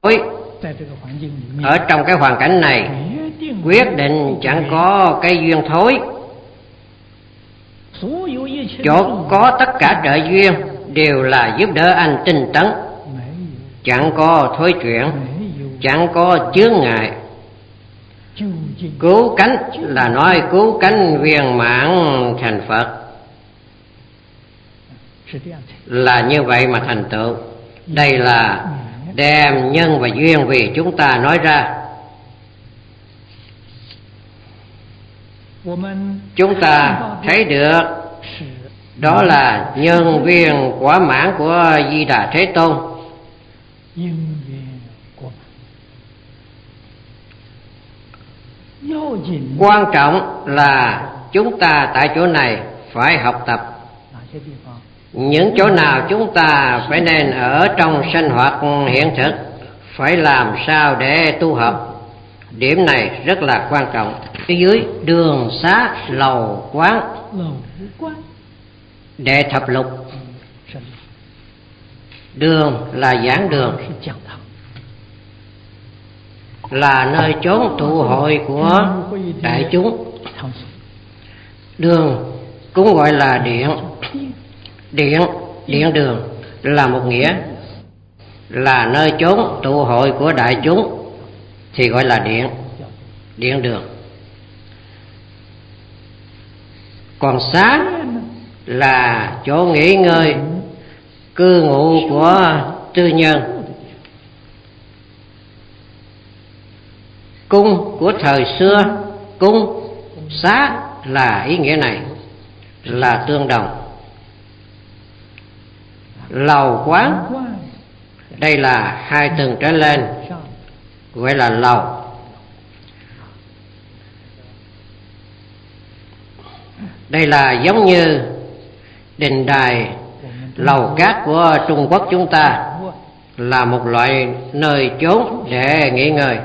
ở trong cái hoàn cảnh này, quyết định chẳng có cái duyên thối. Chỗ có tất cả trợ duyên đều là giúp đỡ anh tinh tấn, chẳng có thối chuyển, chẳng có chướng ngại. Cứu cánh là nói cứu cánh viên mãn thành Phật, là như vậy mà thành tựu. Đây là đem nhân và duyên vì chúng ta nói ra. Chúng ta thấy được đó là nhân viên quả mãn của Di Đà Thế Tôn. Quan trọng là chúng ta tại chỗ này phải học tập. Những chỗ nào chúng ta phải nên ở trong sinh hoạt hiện thực, phải làm sao để tu học. Điểm này rất là quan trọng. Phía dưới đường xá lầu quán, đệ thập lục. Đường là giảng đường, là nơi chốn tụ hội của đại chúng. Đường cũng gọi là điện. Điện đường là một nghĩa, là nơi chốn tụ hội của đại chúng thì gọi là điện đường. Còn xá là chỗ nghỉ ngơi, cư ngụ của tư nhân. Cung của thời xưa, cung xá là ý nghĩa này, là tương đồng. Lầu quán, đây là hai tầng trở lên, gọi là lầu. Đây là giống như đình đài, lầu cát của Trung Quốc chúng ta, là một loại nơi chốn để nghỉ ngơi.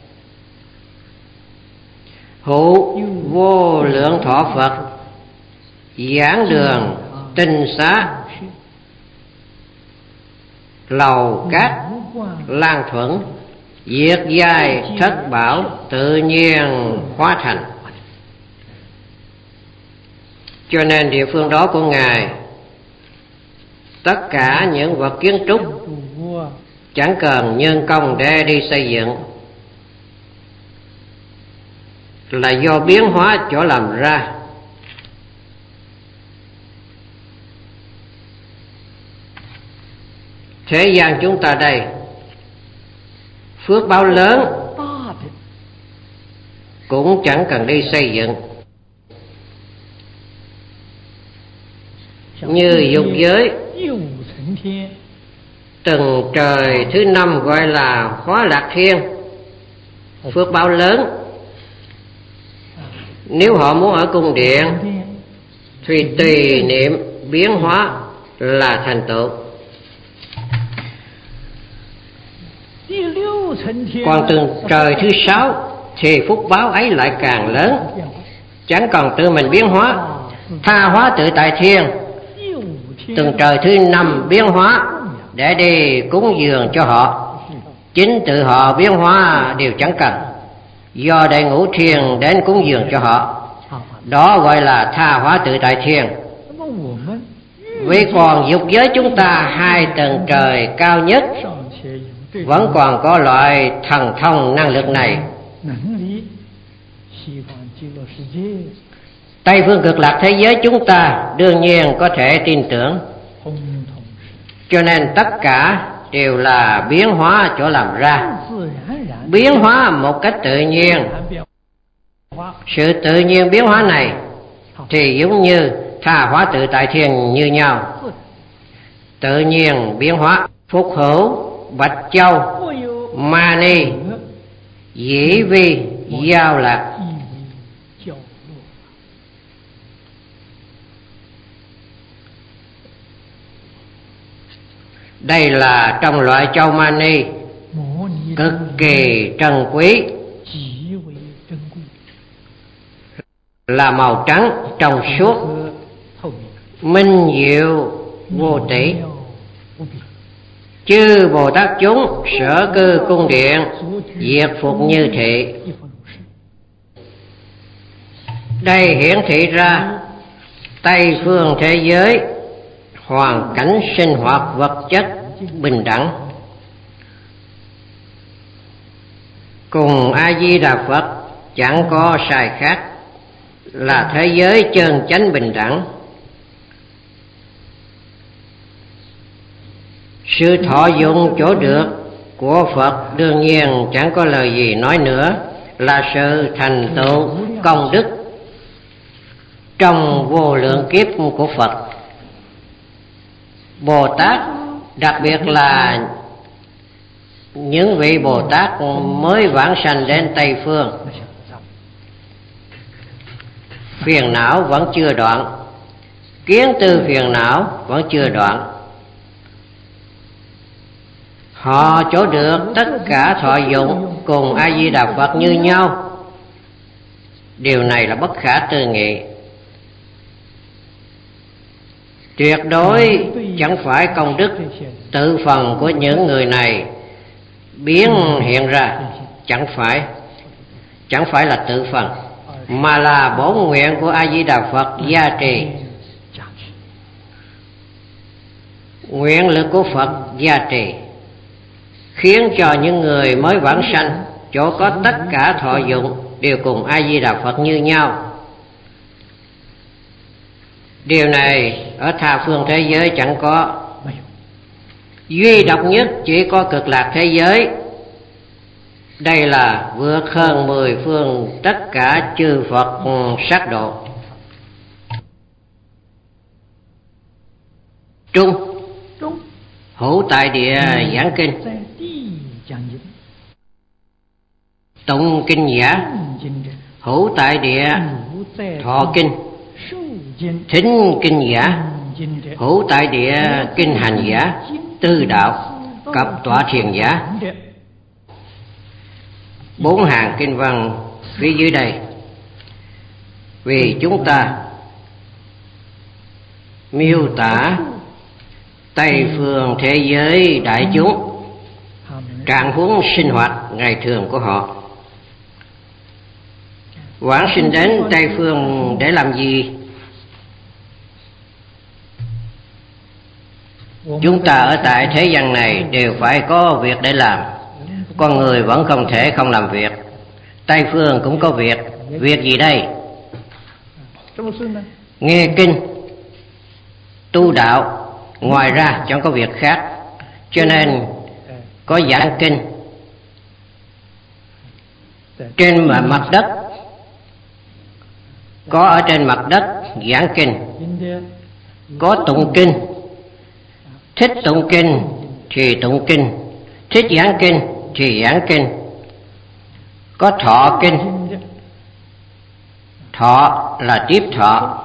Hữu vô lượng thọ Phật, giảng đường tinh xá, lầu cát lan thuận, diệt giai thất bảo, tự nhiên hóa thành. Cho nên địa phương đó của Ngài, tất cả những vật kiến trúc chẳng cần nhân công để đi xây dựng, là do biến hóa chỗ làm ra. Thế gian chúng ta đây, phước báo lớn cũng chẳng cần đi xây dựng. Như dục giới, tầng trời thứ 5 gọi là Hóa Lạc Thiên, phước báo lớn. Nếu họ muốn ở cung điện thì tùy niệm biến hóa là thành tựu. Còn tầng trời thứ 6 thì phúc báo ấy lại càng lớn, chẳng còn tự mình biến hóa, tha hóa tự tại thiên. Tầng trời thứ 5 biến hóa để đi cúng dường cho họ, chính tự họ biến hóa đều chẳng cần, do đệ ngũ thiên đến cúng dường cho họ. Đó gọi là tha hóa tự tại thiên. Vì còn dục giới chúng ta, hai tầng trời cao nhất vẫn còn có loại thần thông năng lực này. Tây phương cực lạc thế giới chúng ta đương nhiên có thể tin tưởng. Cho nên tất cả đều là biến hóa chỗ làm ra, biến hóa một cách tự nhiên. Sự tự nhiên biến hóa này thì giống như tha hóa tự tại thiên như nhau. Tự nhiên biến hóa, Phúc Hữu, Bạch Châu, Mani, Dĩ Vi, Giao Lạc. Đây là trong loại châu mani cực kỳ trân quý, là màu trắng trong suốt, minh diệu vô tỷ. Chư Bồ Tát chúng sở cư cung điện, diệt phục như thị. Đây hiển thị ra Tây phương thế giới hoàn cảnh sinh hoạt vật chất bình đẳng, cùng A Di Đà Phật chẳng có sai khác, là thế giới chân chánh bình đẳng. Sự thọ dụng chỗ được của Phật đương nhiên chẳng có lời gì nói nữa, là sự thành tựu công đức trong vô lượng kiếp của Phật. Bồ Tát, đặc biệt là những vị Bồ Tát mới vãng sanh đến Tây phương, phiền não vẫn chưa đoạn, kiến tư phiền não vẫn chưa đoạn. Họ chỗ được tất cả thọ dụng cùng A Di Đà Phật như nhau. Điều này là bất khả tư nghị. Tuyệt đối chẳng phải công đức tự phần của những người này biến hiện ra, chẳng phải là tự phần, mà là bổn nguyện của A Di Đà Phật gia trì. Nguyện lực của Phật gia trì khiến cho những người mới vãng sanh chỗ có tất cả thọ dụng đều cùng A Di Đà Phật như nhau. Điều này ở tha phương thế giới chẳng có, duy độc nhất chỉ có Cực Lạc thế giới. Đây là vượt hơn 10 phương tất cả chư Phật sát độ. Trung hữu tại địa giảng kinh, tụng kinh giả hữu tại địa thọ kinh, thính kinh giả hữu tại địa kinh hành giả, tư đạo cập tọa thiền giả. 4 hàng kinh văn phía dưới đây vì chúng ta miêu tả Tây phương thế giới đại chúng trạng huống sinh hoạt ngày thường của họ. Vãng sinh đến Tây phương để làm gì? Chúng ta ở tại thế gian này đều phải có việc để làm. Con người vẫn không thể không làm việc. Tây phương cũng có việc. Việc gì đây? Nghe kinh, tu đạo, ngoài ra chẳng có việc khác. Cho nên có giảng kinh. Trên mặt đất, có ở trên mặt đất giảng kinh, có tụng kinh, thích tụng kinh thì tụng kinh, thích giảng kinh thì giảng kinh, có thọ kinh, thọ là tiếp thọ,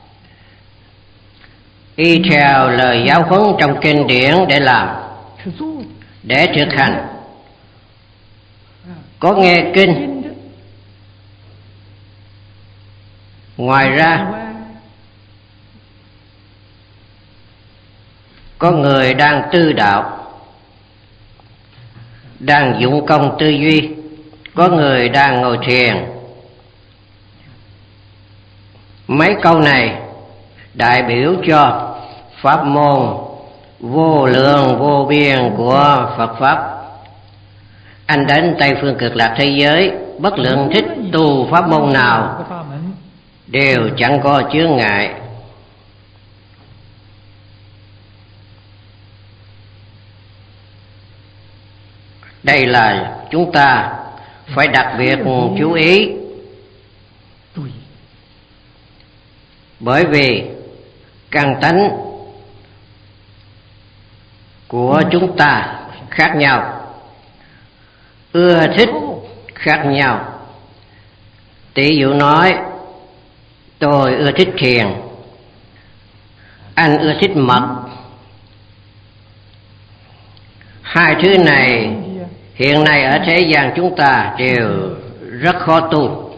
y theo lời giáo huấn trong kinh điển để làm, để thực hành. Có nghe kinh, ngoài ra có người đang tư đạo, đang dụng công tư duy, có người đang ngồi thiền. Mấy câu này đại biểu cho pháp môn vô lượng vô biên của Phật Pháp. Anh đến Tây phương Cực Lạc thế giới, bất luận thích tu pháp môn nào đều chẳng có chướng ngại. Đây là chúng ta phải đặc biệt chú ý, bởi vì căn tánh của chúng ta khác nhau, ưa thích khác nhau. Tỷ dụ nói tôi ưa thích thiền, anh ưa thích mật. Hai thứ này hiện nay ở thế gian chúng ta đều rất khó tu.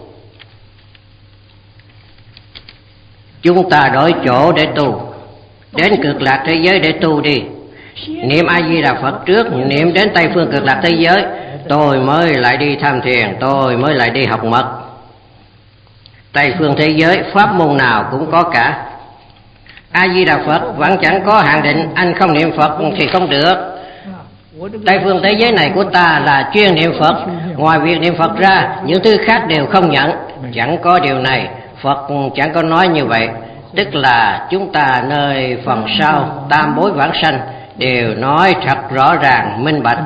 Chúng ta đổi chỗ để tu, đến Cực Lạc thế giới để tu đi, Niệm A Di Đà Phật trước, niệm đến Tây Phương Cực Lạc thế giới, tôi mới lại đi tham thiền, tôi mới lại đi học mật. Tây phương thế giới pháp môn nào cũng có cả. A Di Đà Phật vẫn chẳng có hạn định, anh không niệm Phật thì không được. Tây phương thế giới này của ta là chuyên niệm Phật, ngoài việc niệm Phật ra những thứ khác đều không nhận. Chẳng có điều này, Phật chẳng có nói như vậy. Tức là chúng ta nơi phần sau tam bối vãng sanh đều nói thật rõ ràng minh bạch.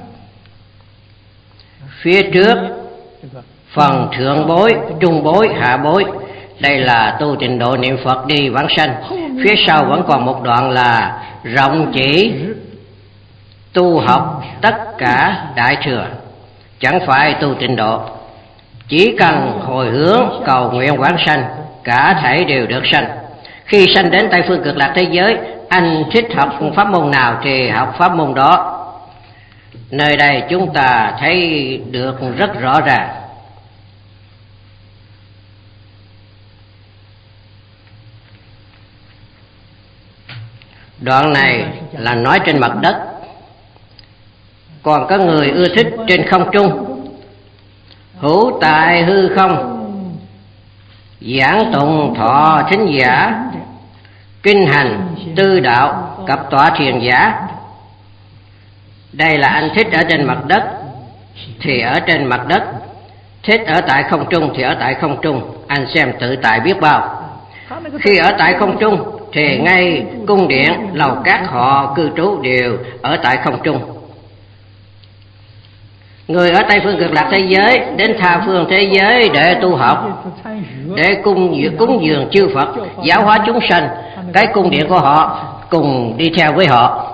Phía trước phần thượng bối, trung bối, hạ bối, đây là tu trình độ niệm Phật đi vãng sanh. Phía sau vẫn còn một đoạn là rộng chỉ tu học tất cả đại thừa, chẳng phải tu trình độ. Chỉ cần hồi hướng cầu nguyện vãng sanh, cả thảy đều được sanh. Khi sanh đến Tây Phương Cực Lạc thế giới, anh thích học pháp môn nào thì học pháp môn đó. Nơi đây chúng ta thấy được rất rõ ràng. Đoạn này là nói trên mặt đất, còn có người ưa thích trên không trung. Hữu tại hư không, giảng tụng thọ thính giả, kinh hành tư đạo cập tọa thiền giả. Đây là anh thích ở trên mặt đất thì ở trên mặt đất, thích ở tại không trung thì ở tại không trung. Anh xem tự tại biết bao. Khi ở tại không trung thì ngay cung điện, lầu cát họ cư trú đều ở tại không trung. Người ở Tây Phương Cực Lạc thế giới đến tha phương thế giới để tu học, để cúng dường chư Phật, giáo hóa chúng sanh. Cái cung điện của họ cùng đi theo với họ.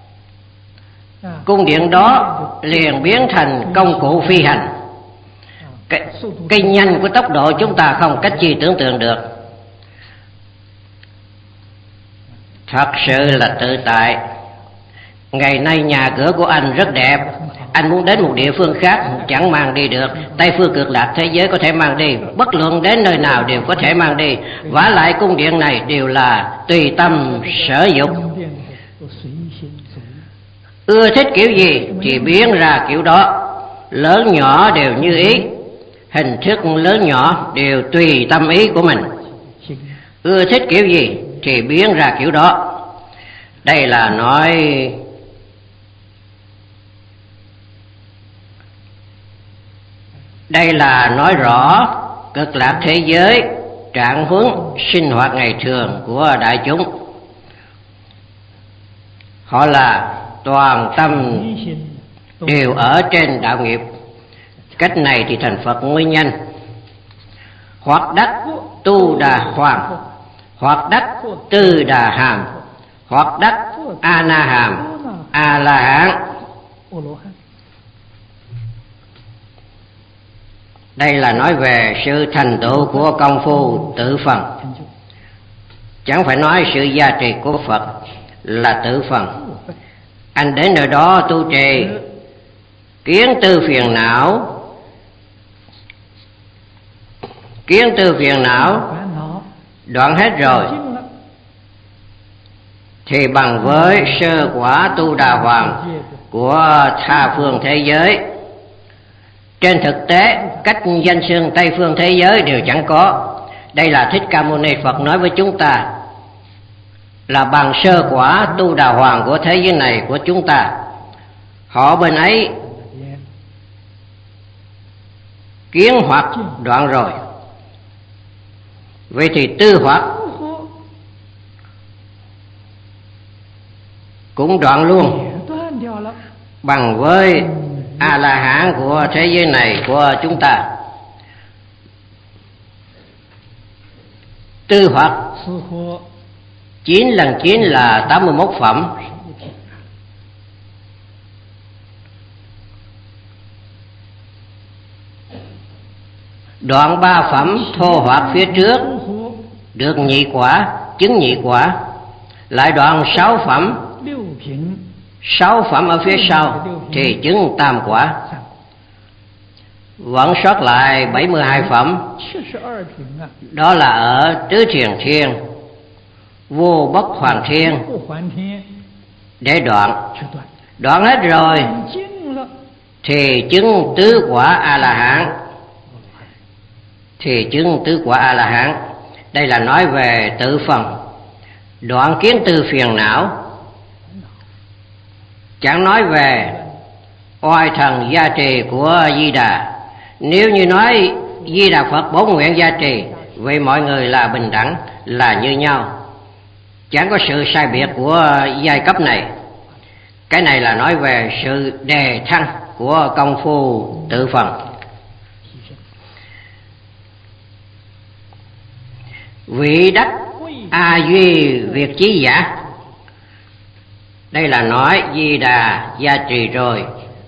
Cung điện đó liền biến thành công cụ phi hành. Cái nhanh của tốc độ chúng ta không cách chi tưởng tượng được. Thật sự là tự tại. Ngày nay nhà cửa của anh rất đẹp, anh muốn đến một địa phương khác chẳng mang đi được. Tây Phương Cực Lạc thế giới có thể mang đi, bất luận đến nơi nào đều có thể mang đi. Vả lại cung điện này đều là tùy tâm sở dục, ưa thích kiểu gì thì biến ra kiểu đó. Lớn nhỏ đều như ý, hình thức lớn nhỏ đều tùy tâm ý của mình. Ưa thích kiểu gì thì biến ra kiểu đó. Đây là nói rõ Cực Lạc thế giới trạng huống sinh hoạt ngày thường của đại chúng. Họ là toàn tâm đều ở trên đạo nghiệp. Cách này thì thành Phật mới nhanh. Hoặc đắc tu đà hoàng, hoặc đắc tư đà hàm, hoặc đắc a na hàm, a la hán. Đây là nói về sự thành tựu của công phu tự phần. Chẳng phải nói sự gia trì của Phật là tự phần. Anh đến nơi đó tu trì, kiến tư phiền não đoạn hết rồi thì bằng với sơ quả tu đà hoàng của tha phương thế giới. Trên thực tế cách danh xưng Tây phương thế giới đều chẳng có. Đây là Thích Ca Mâu Ni Phật nói với chúng ta là bằng sơ quả tu đà hoàng của thế giới này của chúng ta. Họ bên ấy kiến hoặc đoạn rồi, vậy thì tư hoặc cũng đoạn luôn, bằng với a la hán của thế giới này của chúng ta. Tư hoặc 9 lần 9 là 81 phẩm. Đoạn 3 phẩm thô hoặc phía trước được nhị quả, chứng nhị quả. Lại đoạn 6 phẩm, 6 phẩm ở phía sau thì chứng tam quả. Vẫn sót lại 72 phẩm. Đó là ở Tứ Thiền Thiên, Vô Bất Hoàn Thiên, để đoạn hết rồi thì chứng tứ quả A La Hán. Thì chứng tứ quả A La Hán đây là nói về tự phần, đoạn kiến tư phiền não, chẳng nói về oai thần gia trì của Di Đà. Nếu như nói Di Đà Phật bổn nguyện gia trì, vậy mọi người là bình đẳng, là như nhau, chẳng có sự sai biệt của giai cấp này. Cái này là nói về sự đề thăng của công phu tự phần. Vị đắc A Duy Việt Chí Giả, đây là nói Di Đà gia trì rồi,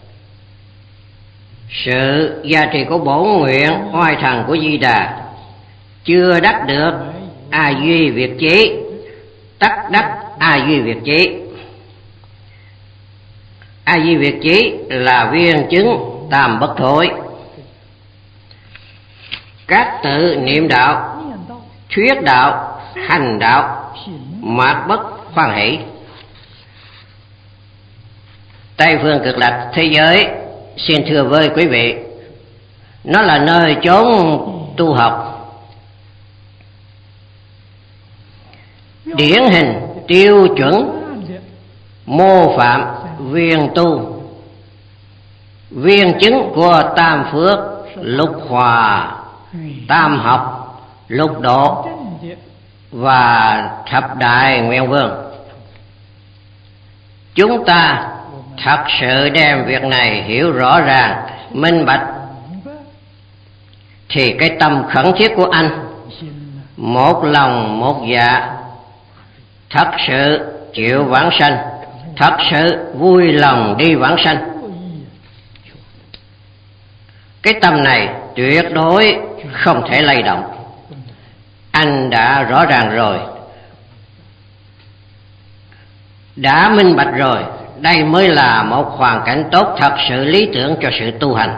sự gia trì của bổn nguyện oai thần của Di Đà chưa đắc được A Duy Việt Chí, tất đắc A Duy Việt Chí. A Duy Việt Chí là viên chứng tam bất thối. Các tự niệm đạo, thuyết đạo, hành đạo, mạt bất khoan hỷ. Tây phương cực lạc thế giới, xin thưa với quý vị, nó là nơi chốn tu học, điển hình tiêu chuẩn mô phạm viên tu, viên chứng của tam phước, lục hòa, tam học, lục độ và thập đại nguyện vương. Chúng ta thật sự đem việc này hiểu rõ ràng, minh bạch, thì cái tâm khẩn thiết của anh một lòng một dạ, thật sự chịu vãng sanh, thật sự vui lòng đi vãng sanh, cái tâm này tuyệt đối không thể lay động. Anh đã rõ ràng rồi, đã minh bạch rồi, đây mới là một hoàn cảnh tốt, thật sự lý tưởng cho sự tu hành.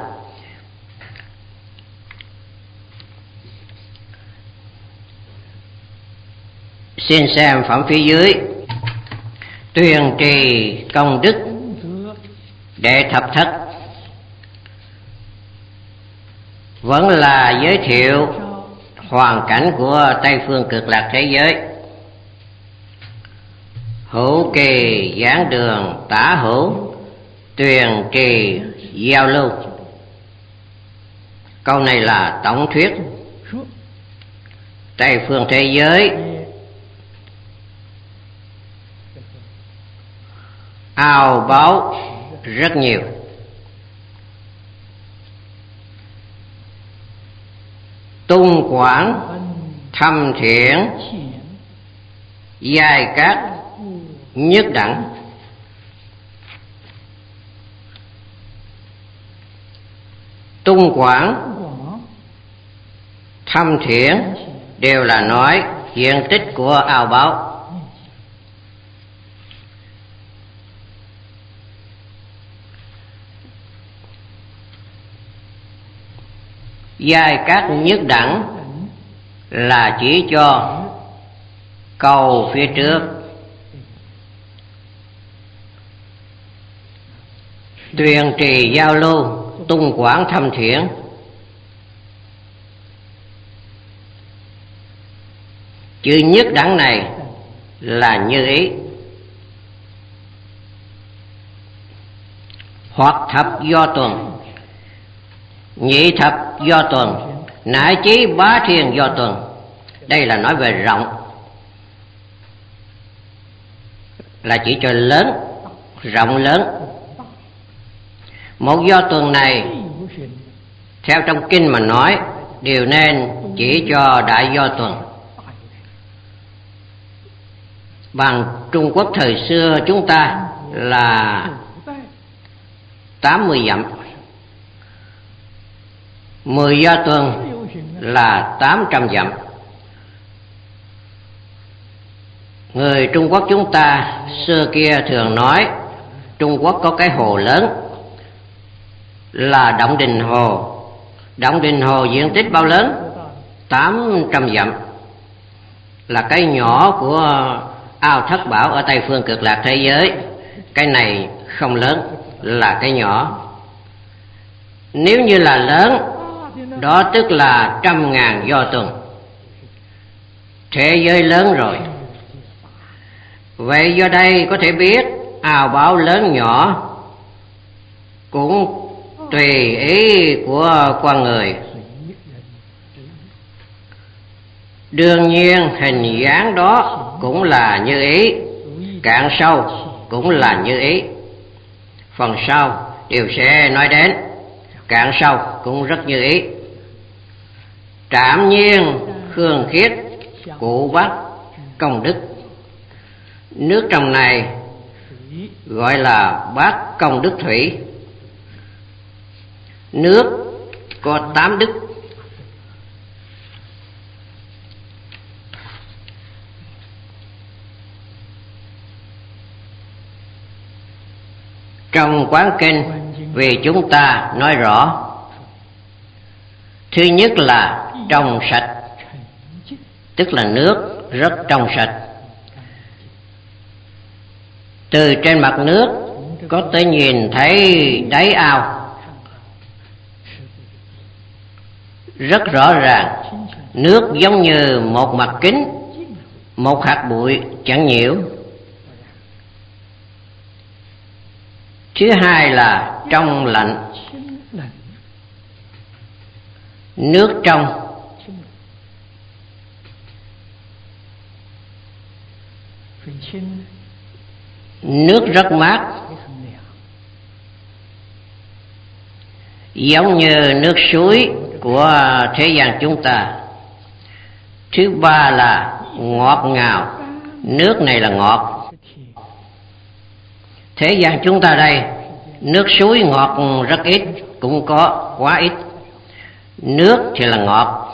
Xin xem phẩm phía dưới: tuyên trì công đức đệ thập thất, vẫn là giới thiệu hoàn cảnh của Tây phương cực lạc thế giới. Hữu kỳ giảng đường tả hữu, tuyền trì giao lưu. Câu này là tổng thuyết. Tây phương thế giới ao báu rất nhiều, tung quảng thâm thiện, giai cát nhất đẳng. Tung quảng thâm thiện đều là nói diện tích của ao báu. Giai cát nhất đẳng là chỉ cho cầu phía trước. Tuyền trì giao lưu, tung quảng thâm thiện, chữ nhất đẳng này là như ý. Hoặc thập do tuần, nhị thập do tuần, nải chí bá thiên do tuần. Đây là nói về rộng, là chỉ cho lớn, rộng lớn. Một do tuần này theo trong kinh mà nói đều nên chỉ cho đại do tuần. Bằng Trung Quốc thời xưa chúng ta là 80 dặm, 10 do tuần là 800 dặm. Người Trung Quốc chúng ta xưa kia thường nói Trung Quốc có cái hồ lớn là Động Đình Hồ. Động Đình Hồ diện tích bao lớn? 800 dặm, là cái nhỏ của ao Thất Bảo ở Tây phương cực lạc thế giới. cái này không lớn, là cái nhỏ. Nếu như là lớn, đó tức là 100.000 do tuần, thế giới lớn rồi. Vậy do đây có thể biết ào báo lớn nhỏ cũng tùy ý của con người. Đương nhiên hình dáng đó cũng là như ý, cạn sâu cũng là như ý. Phần sau đều sẽ nói đến, cạn sâu cũng rất như ý. Trảm nhiên khương khiết, cụ bát công đức. Nước trong này gọi là bát công đức thủy. Nước có 8 đức. Trong Quán Kinh vì chúng ta nói rõ, thứ nhất là trong sạch, tức là nước rất trong sạch. Từ trên mặt nước có thể nhìn thấy đáy ao rất rõ ràng. Nước giống như một mặt kính, một hạt bụi chẳng nhiễu. Thứ hai là trong lạnh. Nước trong nước rất mát, giống như nước suối của thế gian chúng ta. Thứ ba là ngọt ngào. Nước này là ngọt. Thế gian chúng ta đây, nước suối ngọt rất ít, cũng có quá ít. Nước thì là ngọt.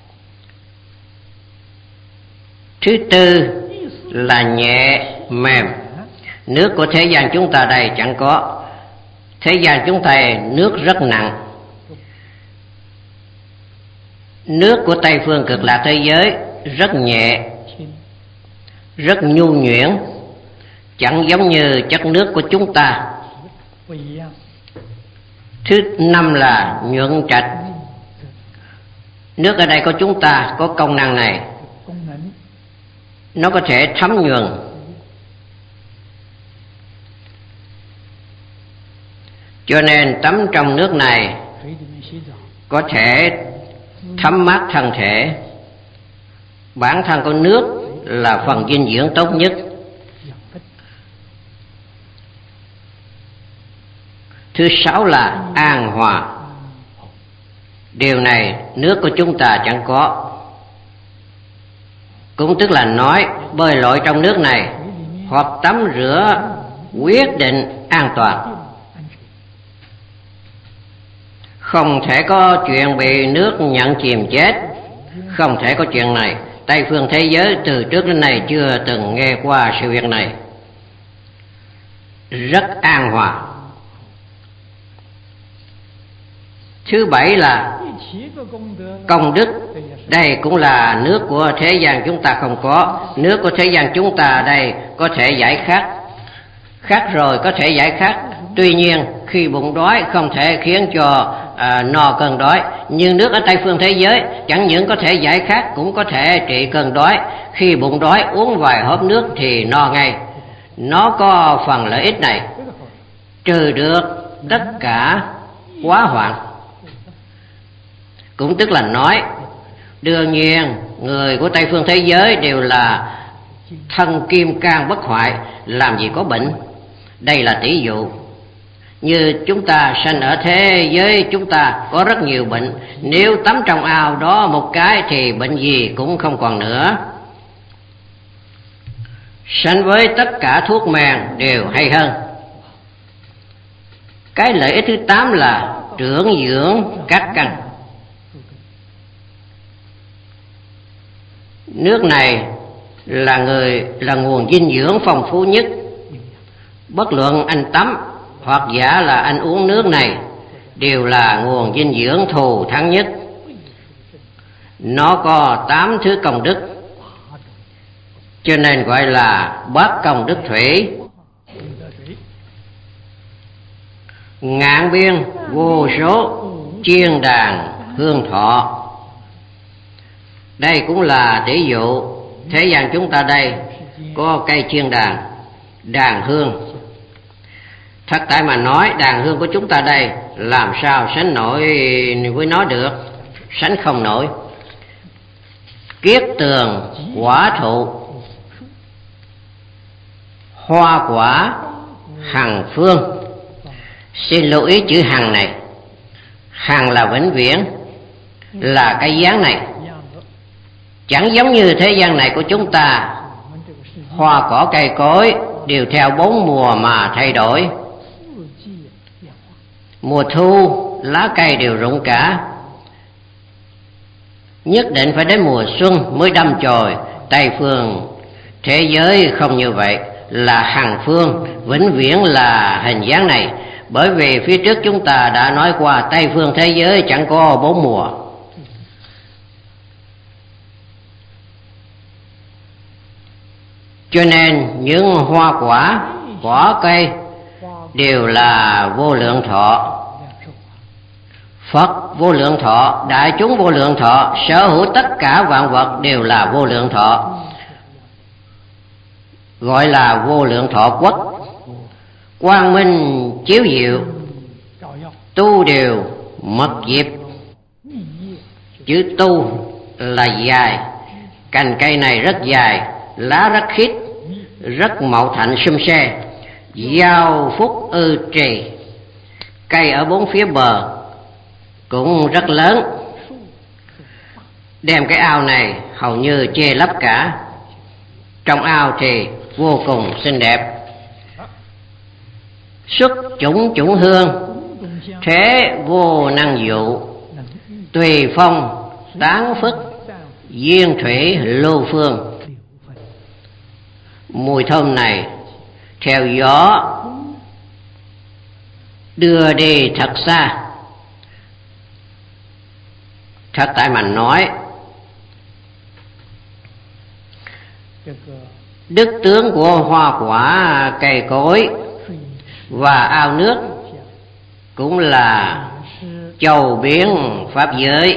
Thứ tư là nhẹ mềm. Nước của thế gian chúng ta đây chẳng có. Thế gian chúng ta nước rất nặng. Nước của Tây phương Cực Lạc thế giới rất nhẹ, rất nhu nhuyễn, chẳng giống như chất nước của chúng ta. Thứ năm là nhuận trạch. Nước ở đây của chúng ta có công năng này, nó có thể thấm nhuần. Cho nên tắm trong nước này có thể thấm mát thân thể. Bản thân của nước là phần dinh dưỡng tốt nhất. Thứ sáu là an hòa. Điều này nước của chúng ta chẳng có. Cũng tức là nói bơi lội trong nước này hoặc tắm rửa quyết định an toàn. Không thể có chuyện bị nước nhận chìm chết. Không thể có chuyện này. Tây phương thế giới từ trước đến nay chưa từng nghe qua sự việc này. Rất an hòa. Thứ bảy là công đức. Đây cũng là nước của thế gian chúng ta không có. Nước của thế gian chúng ta đây có thể giải khát. Khát rồi có thể giải khát. Tuy nhiên khi bụng đói không thể khiến cho no cơn đói. Nhưng nước ở Tây phương thế giới chẳng những có thể giải khát, cũng có thể trị cơn đói. Khi bụng đói uống vài hớp nước thì no ngay. Nó có phần lợi ích này, trừ được tất cả quá hoạn. Cũng tức là nói, đương nhiên người của Tây phương thế giới đều là thân kim cang bất hoại, làm gì có bệnh. Đây là tỷ dụ. Như chúng ta sanh ở thế giới chúng ta có rất nhiều bệnh. Nếu tắm trong ao đó một cái thì bệnh gì cũng không còn nữa. Sanh với tất cả thuốc men đều hay hơn. Cái lợi ích thứ 8 là trưởng dưỡng các căn. Nước này là nguồn dinh dưỡng phong phú nhất. Bất luận anh tắm hoặc giả là anh uống nước này đều là nguồn dinh dưỡng thù thắng nhất. Nó có 8 thứ công đức, cho nên gọi là bát công đức thủy. ngàn biên vô số chiên đàn hương thọ. Đây cũng là tỷ dụ thế gian chúng ta đây có cây chiên đàn, đàn hương. Thật tại mà nói, đàn hương của chúng ta đây làm sao sánh nổi với nó được, sánh không nổi. Kiết tường quả thụ, hoa quả hằng phương. Xin lưu ý chữ hằng này. Hằng là vĩnh viễn, là cái dáng này. Chẳng giống như thế gian này của chúng ta, hoa cỏ cây cối đều theo bốn mùa mà thay đổi. Mùa thu lá cây đều rụng cả, nhất định phải đến mùa xuân mới đâm chồi. Tây phương thế giới không như vậy, là hằng phương, vĩnh viễn là hình dáng này. Bởi vì phía trước chúng ta đã nói qua, Tây phương thế giới chẳng có bốn mùa. Cho nên những hoa quả, cỏ cây đều là vô lượng thọ. Phật vô lượng thọ, đại chúng vô lượng thọ, sở hữu tất cả vạn vật đều là vô lượng thọ, gọi là vô lượng thọ quốc. Quang minh chiếu diệu, tu đều mật diệp. Chữ tu là dài, cành cây này rất dài, lá rất khít, rất mậu thạnh sum xe, giao phúc ư trì. Cây ở bốn phía bờ cũng rất lớn, đem cái ao này hầu như che lấp cả. Trong ao thì vô cùng xinh đẹp. Xuất chủng chủng hương, thế vô năng dụ. Tùy phong tán phức, duyên thủy lưu phương. Mùi thơm này theo gió đưa đi thật xa. Thật tại mà nói, đức tướng của hoa quả cây cối và ao nước cũng là châu biến pháp giới.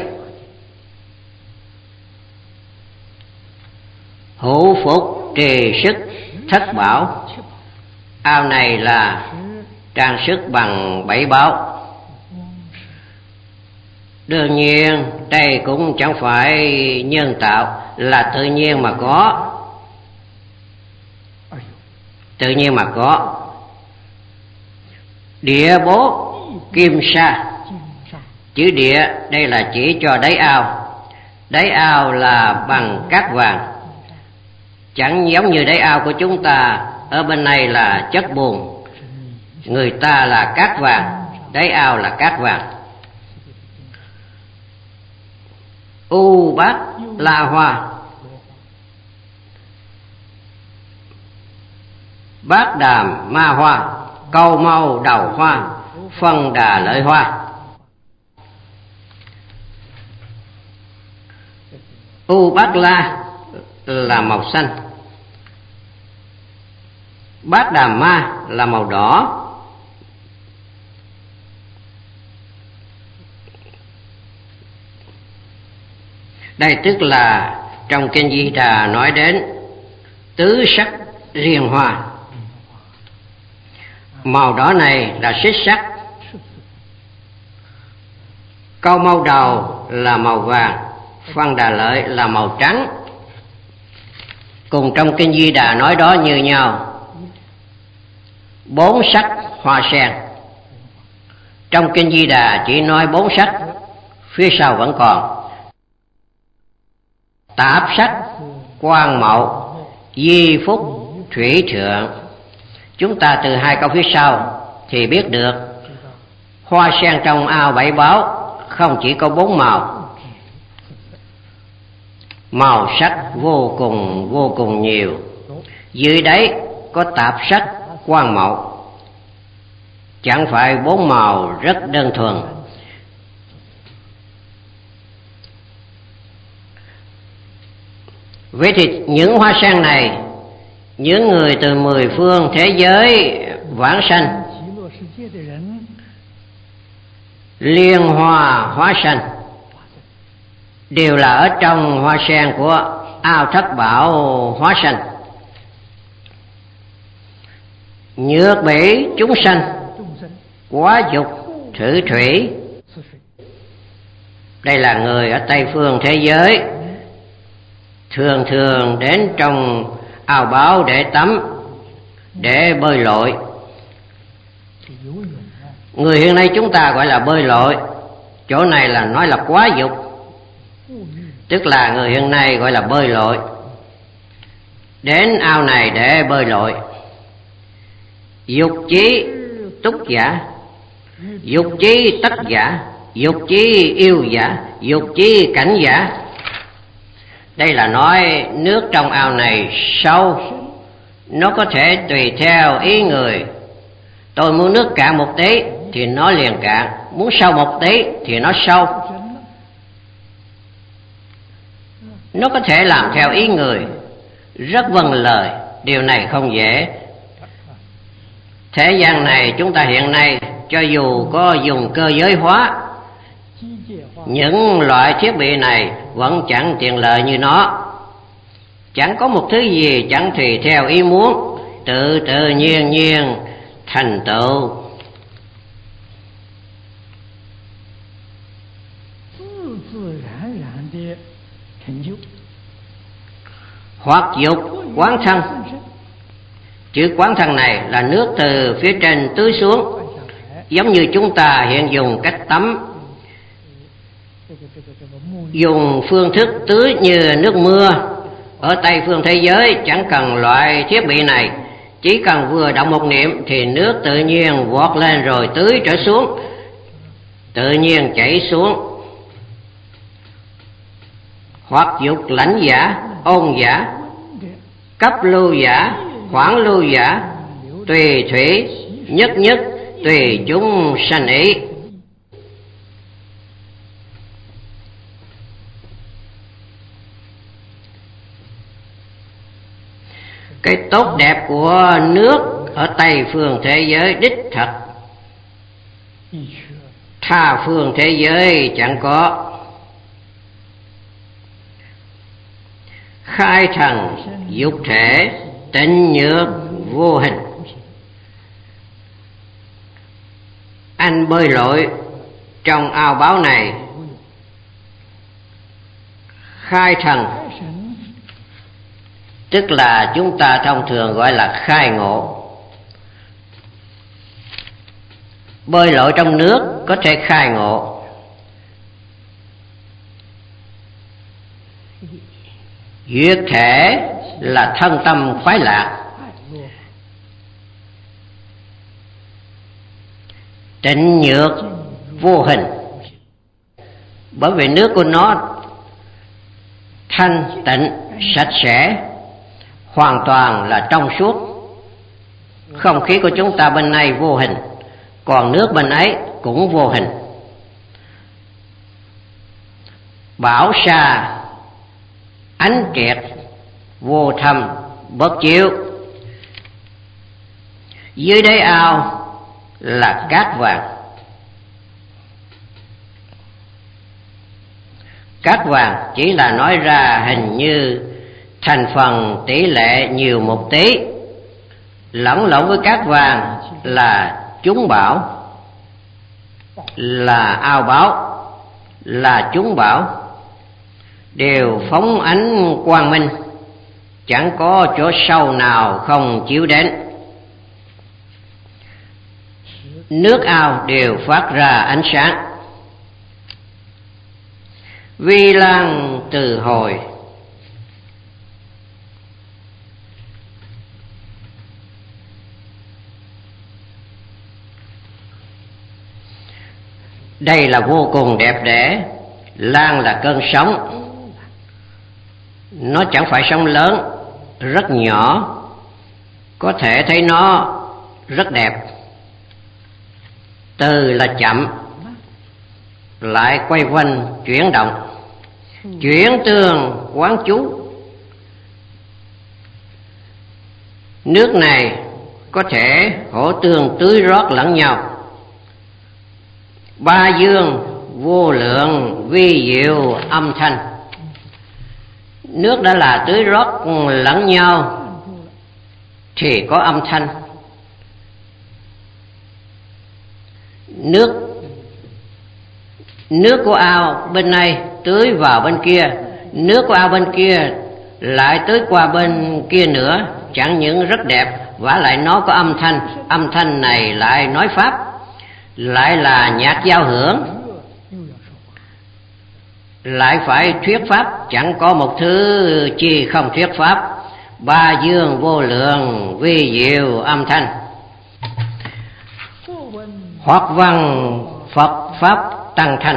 Hữu phúc trì sức thất bảo. Ao này là trang sức bằng bảy bảo. Đương nhiên đây cũng chẳng phải nhân tạo, là tự nhiên mà có. Tự nhiên mà có. Địa bố kim sa. Chữ địa đây là chỉ cho đáy ao. Đáy ao là bằng cát vàng, chẳng giống như đáy ao của chúng ta. Ở bên này là chất bùn, người ta là cát vàng, đáy ao là cát vàng. U bát la hoa. Bát đàm ma hoa, câu mau đầu hoa, phân đà lợi hoa. U bát la là màu xanh, bát đàm ma là màu đỏ. Đây tức là trong kinh Di Đà nói đến tứ sắc riêng hoa. Màu đỏ này là xích sắc, câu mau đầu là màu vàng, phân đà lợi là màu trắng. Cùng trong kinh Di Đà nói đó như nhau. Bốn sắc hoa sen. Trong kinh Di Đà chỉ nói bốn sắc, phía sau vẫn còn tạp sắc, quang mậu, di phúc, thủy thượng. Chúng ta từ hai câu phía sau thì biết được hoa sen trong ao bảy báo không chỉ có bốn màu, màu sắc vô cùng nhiều. Dưới đấy có tạp sắc, quang mậu, chẳng phải bốn màu rất đơn thuần. Vậy thì những hoa sen này, những người từ mười phương thế giới vãng sanh liên hoa hóa sanh, đều là ở trong hoa sen của ao thất bảo hóa sanh. Nhược bỉ chúng sanh, quá dục thử thủy. Đây là người ở Tây phương thế giới, thường thường đến trong ao báo để tắm, để bơi lội. Người hiện nay chúng ta gọi là bơi lội, chỗ này là nói là quá dục, tức là người hiện nay gọi là bơi lội, đến ao này để bơi lội. Dục chí túc giả, dục chí tất giả, dục chí yêu giả, dục chí cảnh giả. Đây là nói nước trong ao này sâu, nó có thể tùy theo ý người. Tôi muốn nước cạn một tí thì nó liền cạn, muốn sâu một tí thì nó sâu. Nó có thể làm theo ý người, rất vâng lời. Điều này không dễ. Thế gian này chúng ta hiện nay cho dù có dùng cơ giới hóa, những loại thiết bị này vẫn chẳng tiện lợi như nó. Chẳng có một thứ gì chẳng tùy theo ý muốn, tự tự nhiên nhiên thành tựu. Hoặc dục quán thân. Chữ quán thân này là nước từ phía trên tưới xuống, giống như chúng ta hiện dùng cách tắm, dùng phương thức tưới như nước mưa. Ở Tây phương thế giới chẳng cần loại thiết bị này, chỉ cần vừa động một niệm thì nước tự nhiên vọt lên rồi tưới trở xuống, tự nhiên chảy xuống. Hoặc dục lãnh giả, ôn giả, cấp lưu giả, khoảng lưu giả, tùy thủy, nhất nhất, tùy chúng sanh ý. Cái tốt đẹp của nước ở Tây phương thế giới đích thật tha phương thế giới chẳng có. Khai thần dục thể, tịnh nhược vô hình. Anh bơi lội trong ao báo này, khai thần tức là chúng ta thông thường gọi là khai ngộ. Bơi lội trong nước có thể khai ngộ. Duyệt thể là thân tâm khoái lạc. Tịnh nhược vô hình, bởi vì nước của nó thanh tịnh sạch sẽ, hoàn toàn là trong suốt. Không khí của chúng ta bên này vô hình, còn nước bên ấy cũng vô hình. Bảo sa ánh triệt, vô thâm bất chiếu. Dưới đáy ao là cát vàng. Cát vàng chỉ là nói ra hình như thành phần tỷ lệ nhiều một tí, lẫn lộn với cát vàng là chúng bảo, là ao báo, là chúng bảo, đều phóng ánh quang minh, chẳng có chỗ sâu nào không chiếu đến. Nước ao đều phát ra ánh sáng. Vi lan từ hồi, đây là vô cùng đẹp đẽ. Lan là cơn sóng, nó chẳng phải sóng lớn, rất nhỏ, có thể thấy nó rất đẹp. Từ là chậm, lại quay quanh chuyển động, chuyển tương quán chú. Nước này có thể hỗ tương tưới rót lẫn nhau. Ba dương vô lượng vi diệu âm thanh. Nước đã là tưới rót lẫn nhau thì có âm thanh. Nước của ao bên này tưới vào bên kia, nước của ao bên kia lại tưới qua bên kia nữa, chẳng những rất đẹp, vả lại nó có âm thanh. Âm thanh này lại nói pháp, lại là nhạc giao hưởng, lại phải thuyết pháp, chẳng có một thứ chi không thuyết pháp. Ba dương vô lượng vi diệu âm thanh. Hoặc văn Phật pháp tăng thanh.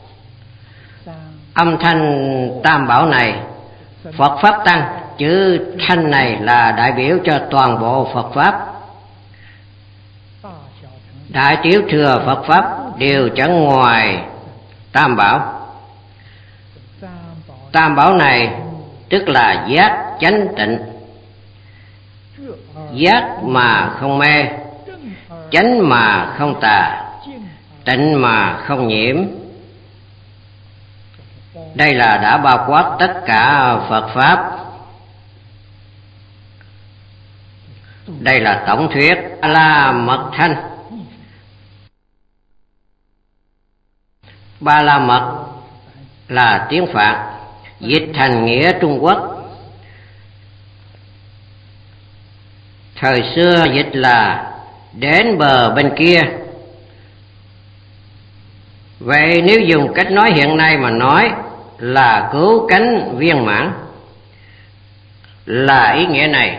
Âm thanh tam bảo này, Phật pháp tăng, chữ thanh này là đại biểu cho toàn bộ Phật pháp. Đại tiểu thừa Phật pháp đều chẳng ngoài tam bảo. Tam bảo này tức là giác chánh tịnh. Giác mà không mê, chánh mà không tà, tịnh mà không nhiễm. Đây là đã bao quát tất cả Phật pháp. Đây là tổng thuyết La Mật Thanh. Ba La Mật là tiếng Phạn, dịch thành nghĩa Trung Quốc. Thời xưa dịch là đến bờ bên kia. Vậy nếu dùng cách nói hiện nay mà nói là cứu cánh viên mãn, là ý nghĩa này.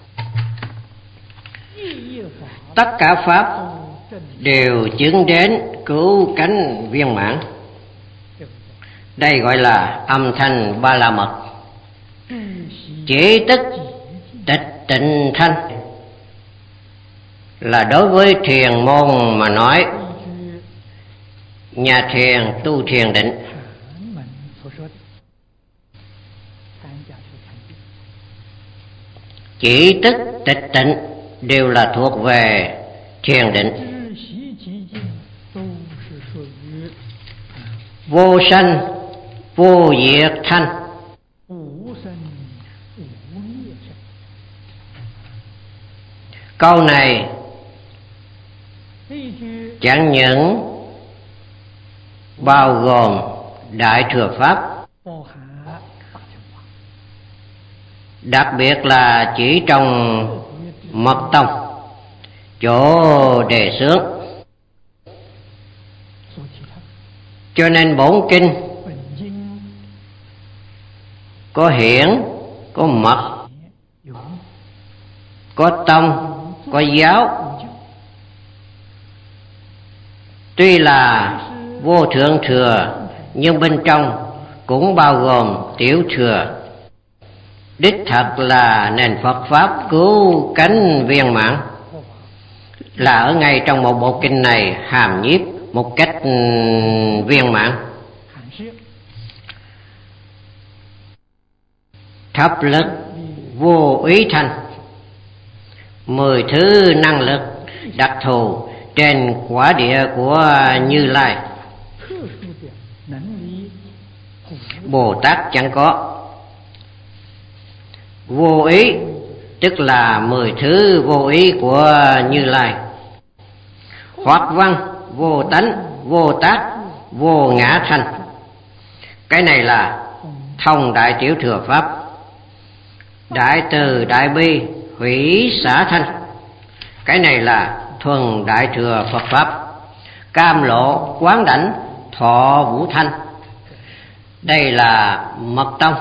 Tất cả pháp đều chứng đến cứu cánh viên mãn. Đây gọi là âm thanh Ba La Mật. Chỉ tức tịch tịnh thanh là đối với thiền môn mà nói. Nhà thiền tu thiền định, chỉ tức tịch tịnh đều là thuộc về thiền định. Vô sanh vô diệt thanh. Câu này chẳng những bao gồm Đại Thừa Pháp, đặc biệt là chỉ trong Mật Tông, chỗ đề xướng. Cho nên bổn kinh có hiển, có mật, có tông, có giáo. Tuy là vô thượng thừa, nhưng bên trong cũng bao gồm tiểu thừa. Đích thật là nền Phật pháp cứu cánh viên mãn, là ở ngay trong một bộ kinh này hàm nhiếp một cách viên mãn. Thập lực vô ý thanh, 10 thứ năng lực đặc thù trên quả địa của Như Lai. Bồ Tát chẳng có. Vô ý tức là 10 thứ vô ý của Như Lai. Hoặc văn vô tánh, vô tác, vô ngã thanh. Cái này là thông đại tiểu thừa pháp. Đại từ đại bi hủy xả thanh. Cái này là thuần đại thừa Phật pháp. Cam lộ quán đảnh thọ vũ thanh. Đây là Mật Tông.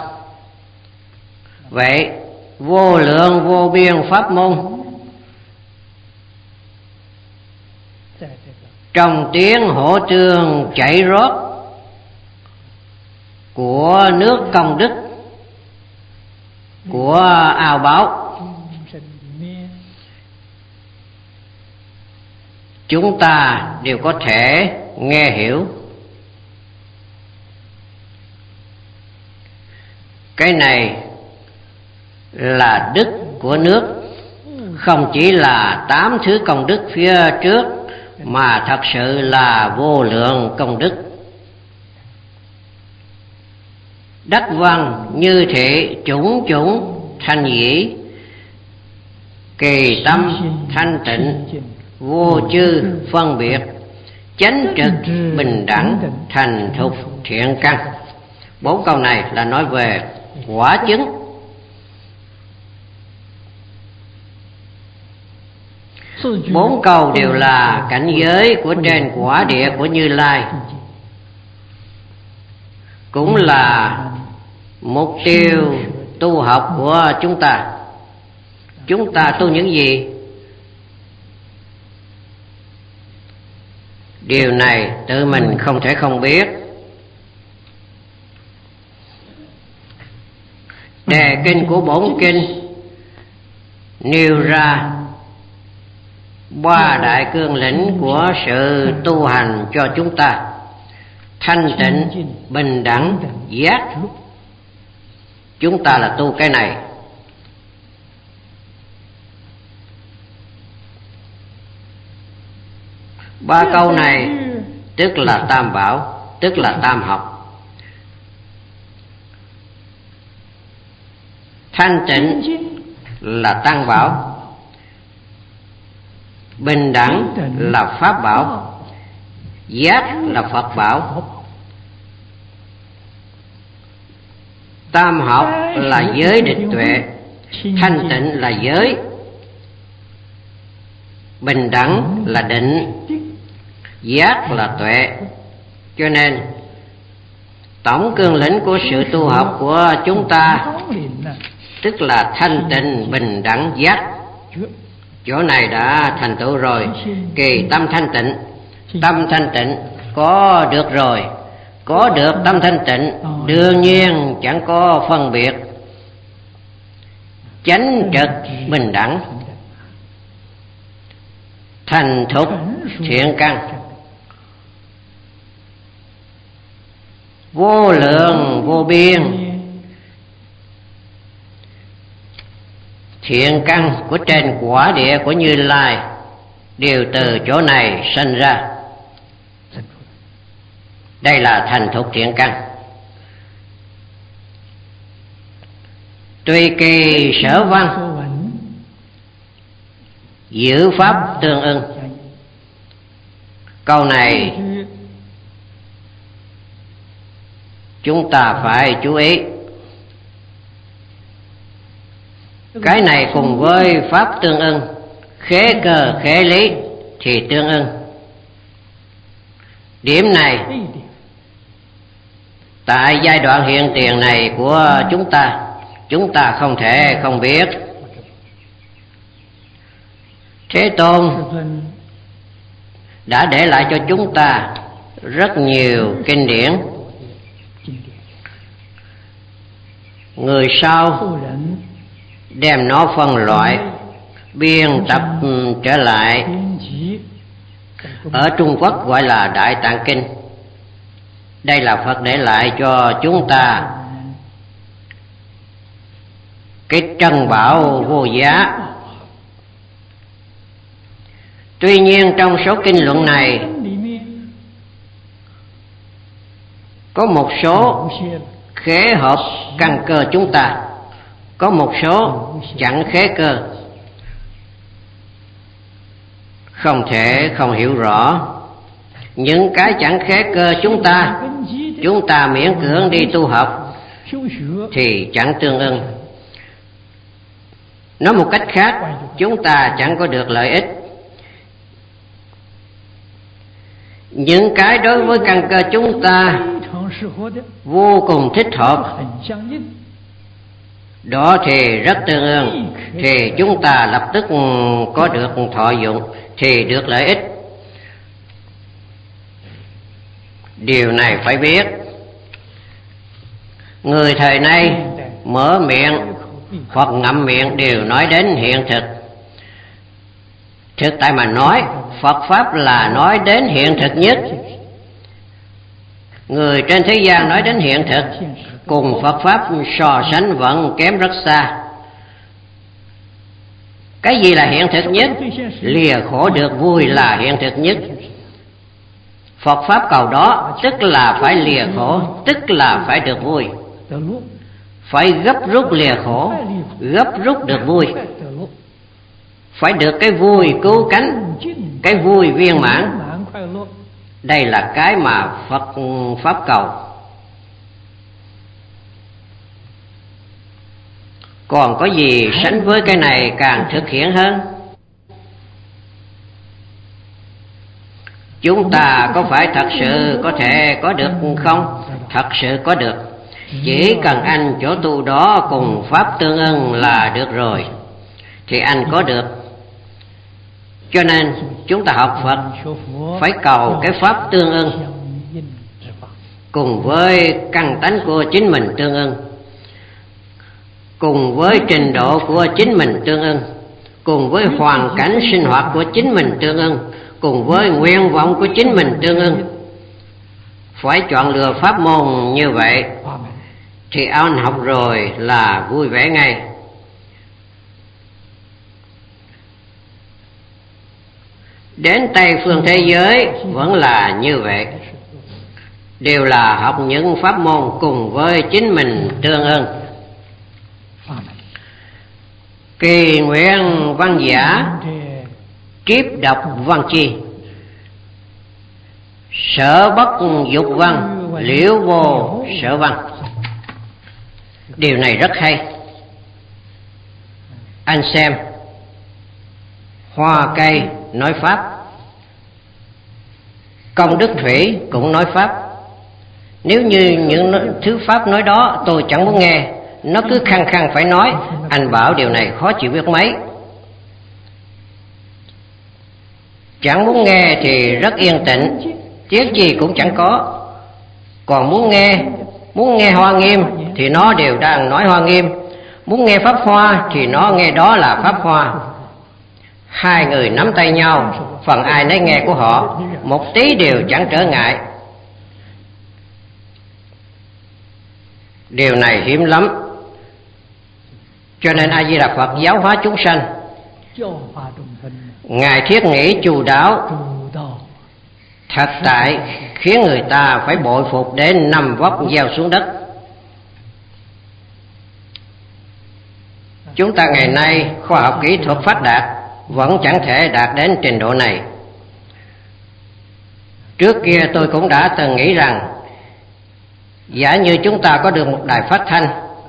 Vậy vô lượng vô biên pháp môn, trong tiếng hổ tương chảy rót của nước công đức, của ao báo, chúng ta đều có thể nghe hiểu. Cái này là đức của nước, không chỉ là 8 thứ công đức phía trước mà thật sự là vô lượng công đức. Đắc văn như thể chủng chủng thanh nhĩ, kỳ tâm thanh tịnh, vô chư phân biệt, chánh trực bình đẳng, thành thục thiện căn. 4 câu này là nói về quả chứng. Bốn câu đều là cảnh giới của trên quả địa của Như Lai, cũng là mục tiêu tu học của chúng ta. Chúng ta tu những gì? Điều này tự mình không thể không biết. Đề kinh của bổn kinh nêu ra 3 đại cương lĩnh của sự tu hành cho chúng ta: thanh tịnh, bình đẳng, giác. Chúng ta là tu cái này. Ba câu này tức là tam bảo, tức là tam học. Thanh tịnh là tăng bảo, bình đẳng là pháp bảo, giác là Phật bảo. Tam học là giới địch tuệ, thanh tịnh là giới, bình đẳng là định, giác là tuệ. Cho nên tổng cương lĩnh của sự tu học của chúng ta tức là thanh tịnh, bình đẳng, giác. Chỗ này đã thành tựu rồi. Kỳ tâm thanh tịnh, tâm thanh tịnh có được rồi. Có được tâm thanh tịnh đương nhiên chẳng có phân biệt, chánh trực bình đẳng, thành thục thiện căn, vô lượng vô biên thiện căn của trên quả địa của Như Lai đều từ chỗ này sanh ra. Đây là thành thục thiện căn. Tùy kỳ sở văn, giữ pháp tương ưng. Câu này chúng ta phải chú ý. Cái này cùng với pháp tương ưng, khế cơ khế lý thì tương ưng. Điểm này tại giai đoạn hiện tiền này của chúng ta không thể không biết. Thế Tôn đã để lại cho chúng ta rất nhiều kinh điển. Người sau đem nó phân loại, biên tập trở lại. Ở Trung Quốc gọi là Đại Tạng Kinh. Đây là Phật để lại cho chúng ta cái trân bảo vô giá. Tuy nhiên trong số kinh luận này có một số khế hợp căn cơ chúng ta, có một số chẳng khế cơ. Không thể không hiểu rõ. Những cái chẳng khế cơ chúng ta miễn cưỡng đi tu học thì chẳng tương ưng. Nói một cách khác, chúng ta chẳng có được lợi ích. Những cái đối với căn cơ chúng ta vô cùng thích hợp, đó thì rất tương ưng, thì chúng ta lập tức có được thọ dụng, thì được lợi ích. Điều này phải biết. Người thời nay mở miệng hoặc ngậm miệng đều nói đến hiện thực. Thực tại mà nói, Phật Pháp là nói đến hiện thực nhất. Người trên thế gian nói đến hiện thực, cùng Phật Pháp so sánh vẫn kém rất xa. Cái gì là hiện thực nhất? Lìa khổ được vui là hiện thực nhất. Phật Pháp cầu đó tức là phải lìa khổ, tức là phải được vui. Phải gấp rút lìa khổ, gấp rút được vui. Phải được cái vui cứu cánh, cái vui viên mãn. Đây là cái mà Phật Pháp cầu. Còn có gì sánh với cái này càng thực hiện hơn? Chúng ta có phải thật sự có thể có được không? Thật sự có được. Chỉ cần anh chỗ tu đó cùng Pháp tương ưng là được rồi, thì anh có được. Cho nên chúng ta học Phật phải cầu cái Pháp tương ưng, cùng với căn tánh của chính mình tương ưng, cùng với trình độ của chính mình tương ưng, cùng với hoàn cảnh sinh hoạt của chính mình tương ưng, cùng với nguyện vọng của chính mình tương ưng. Phải chọn lựa pháp môn như vậy thì anh học rồi là vui vẻ ngay. Đến Tây phương thế giới vẫn là như vậy, đều là học những pháp môn cùng với chính mình tương ưng. Kỳ nguyện văn giả, kiếp đọc văn chi, sở bất dục văn, liễu vô sở văn. Điều này rất hay. Anh xem, hoa cây nói Pháp, công đức thủy cũng nói Pháp. Nếu như những thứ Pháp nói đó tôi chẳng muốn nghe, nó cứ khăng khăng phải nói, anh bảo điều này khó chịu biết mấy. Chẳng muốn nghe thì rất yên tĩnh, tiếng gì cũng chẳng có. Còn muốn nghe Hoa Nghiêm thì nó đều đang nói Hoa Nghiêm, muốn nghe Pháp Hoa thì nó nghe đó là Pháp Hoa. Hai người nắm tay nhau, phần ai nấy nghe của họ, một tí đều chẳng trở ngại. Điều này hiếm lắm. Cho nên A Di Đà Phật giáo hóa chúng sanh, Ngài thiết nghĩ chu đáo, thật tại khiến người ta phải bội phục đến nằm vóc gieo xuống đất. Chúng ta ngày nay khoa học kỹ thuật phát đạt, vẫn chẳng thể đạt đến trình độ này. Trước kia tôi cũng đã từng nghĩ rằng, giả như chúng ta có được một đài phát thanh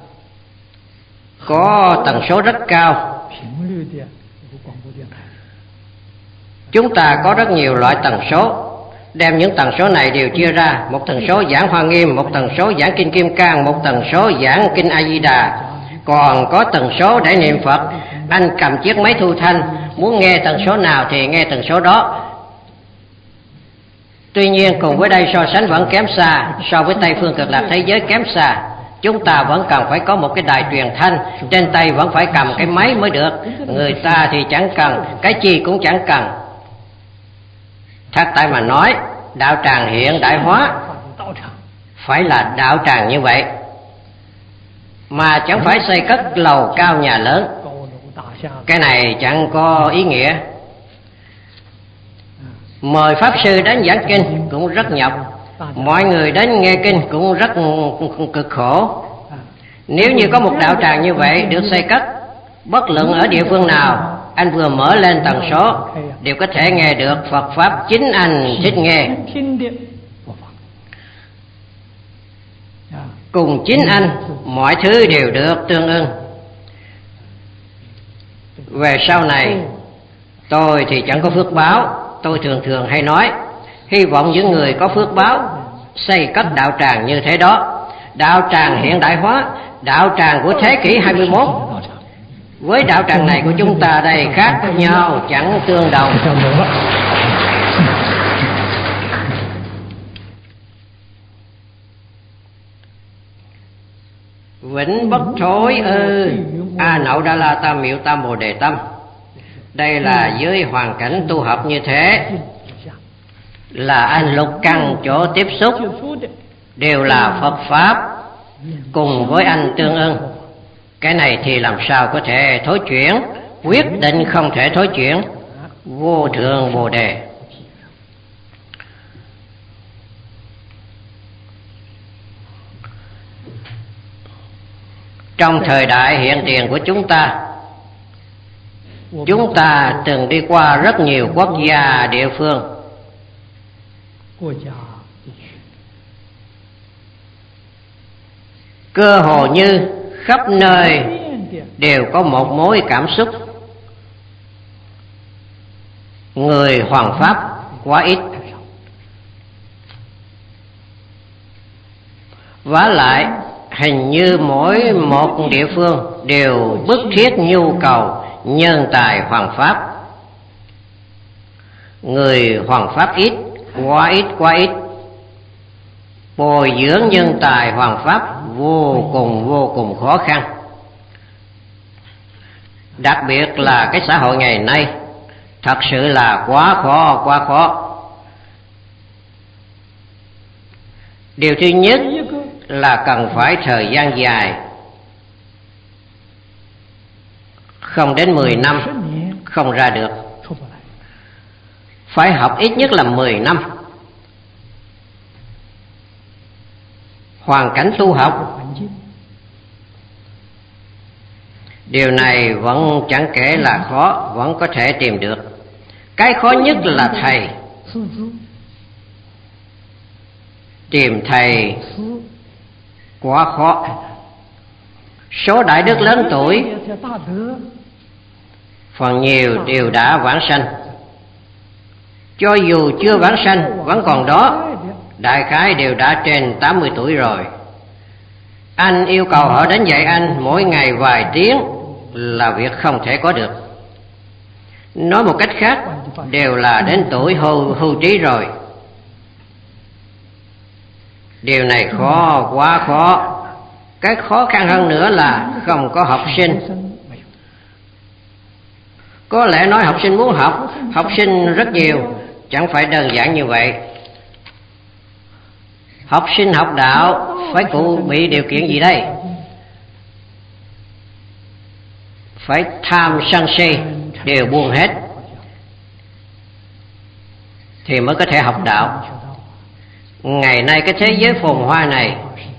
có tần số rất cao, chúng ta có rất nhiều loại tần số, đem những tần số này đều chia ra, một tần số giảng Hoa Nghiêm, một tần số giảng Kinh Kim Cang, một tần số giảng Kinh A Di Đà, còn có tần số để niệm Phật. Anh cầm chiếc máy thu thanh, muốn nghe tần số nào thì nghe tần số đó. Tuy nhiên cùng với đây so sánh vẫn kém xa, so với Tây phương cực lạc thế giới kém xa. Chúng ta vẫn cần phải có một cái đài truyền thanh, trên tay vẫn phải cầm cái máy mới được. Người ta thì chẳng cần, cái chi cũng chẳng cần. Thật tại mà nói, đạo tràng hiện đại hóa phải là đạo tràng như vậy, mà chẳng phải xây cất lầu cao nhà lớn. Cái này chẳng có ý nghĩa. Mời Pháp Sư đến giảng kinh cũng rất nhọc, mọi người đến nghe kinh cũng rất cực khổ. Nếu như có một đạo tràng như vậy được xây cất, bất luận ở địa phương nào, anh vừa mở lên tần số đều có thể nghe được Phật Pháp chính anh thích nghe. Cùng chính anh, mọi thứ đều được tương ưng. Về sau này, tôi thì chẳng có phước báo. Tôi thường hay nói, hy vọng những người có phước báo xây cất đạo tràng như thế đó. Đạo tràng hiện đại hóa, đạo tràng của thế kỷ 21 với đạo tràng này của chúng ta đây khác nhau, chẳng tương đồng. Vĩnh bất thối A Nậu Đa La Tam Miệu Tam Bồ Đề Tâm. Đây là với hoàn cảnh tu học như thế, là anh lục căn chỗ tiếp xúc đều là Phật Pháp cùng với anh tương ưng. Cái này thì làm sao có thể thối chuyển, quyết định không thể thối chuyển, vô thượng Bồ Đề. Trong thời đại hiện tiền của chúng ta từng đi qua rất nhiều quốc gia địa phương. Cơ hồ như khắp nơi đều có một mối cảm xúc: người hoằng pháp quá ít. Vả lại hình như mỗi một địa phương đều bức thiết nhu cầu nhân tài hoằng pháp. Người hoằng pháp ít, quá ít. Bồi dưỡng nhân tài hoằng pháp vô cùng khó khăn. Đặc biệt là cái xã hội ngày nay thật sự là quá khó. Điều thứ nhất là cần phải thời gian dài, không đến 10 năm không ra được. Phải học ít nhất là 10 năm. Hoàn cảnh tu học, điều này vẫn chẳng kể là khó, vẫn có thể tìm được. Cái khó nhất là thầy. Tìm thầy quá khó. Số đại đức lớn tuổi phần nhiều đều đã vãng sanh. Cho dù chưa vãng sanh vẫn còn đó, đại khái đều đã trên 80 tuổi rồi. Anh yêu cầu họ đến dạy anh mỗi ngày vài tiếng là việc không thể có được. Nói một cách khác, đều là đến tuổi hưu trí rồi. Điều này khó, quá khó. Cái khó khăn hơn nữa là không có học sinh. Có lẽ nói học sinh muốn học sinh rất nhiều, chẳng phải đơn giản như vậy. Học sinh học đạo phải bị điều kiện gì đây? Phải tham sân si đều buông hết thì mới có thể học đạo. Ngày nay cái thế giới phồn hoa này,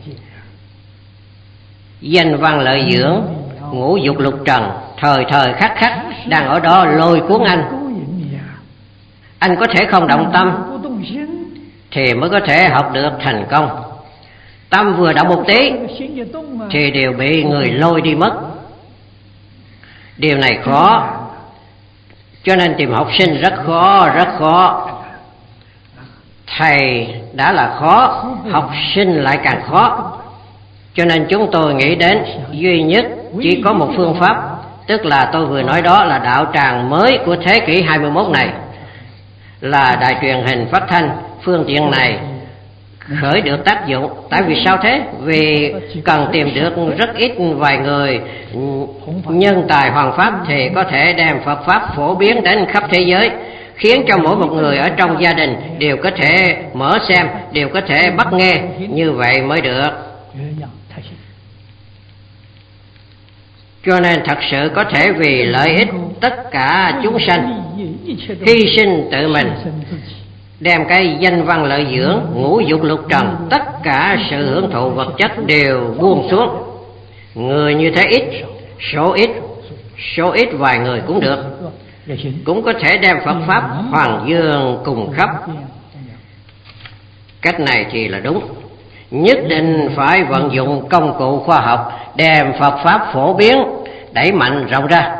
danh văn lợi dưỡng, ngũ dục lục trần, thời khắc khắc đang ở đó lôi cuốn anh. Anh có thể không động tâm thì mới có thể học được thành công. Tâm vừa động một tí thì đều bị người lôi đi mất. Điều này khó, cho nên tìm học sinh rất khó. Thầy đã là khó, học sinh lại càng khó. Cho nên chúng tôi nghĩ đến duy nhất chỉ có một phương pháp, tức là tôi vừa nói đó là đạo tràng mới của thế kỷ 21 này, là đài truyền hình phát thanh. Phương tiện này khởi được tác dụng. Tại vì sao thế? Vì cần tìm được rất ít vài người nhân tài hoằng pháp thì có thể đem Phật pháp phổ biến đến khắp thế giới, khiến cho mỗi một người ở trong gia đình đều có thể mở xem, đều có thể bắt nghe. Như vậy mới được. Cho nên thật sự có thể vì lợi ích tất cả chúng sanh, hy sinh tự mình, đem cái danh văn lợi dưỡng, ngũ dục lục trần, tất cả sự hưởng thụ vật chất đều buông xuống. Người như thế ít, số ít vài người cũng được, cũng có thể đem Phật pháp hoàng dương cùng khắp. Cách này thì là đúng. Nhất định phải vận dụng công cụ khoa học, đem Phật pháp phổ biến, đẩy mạnh rộng ra.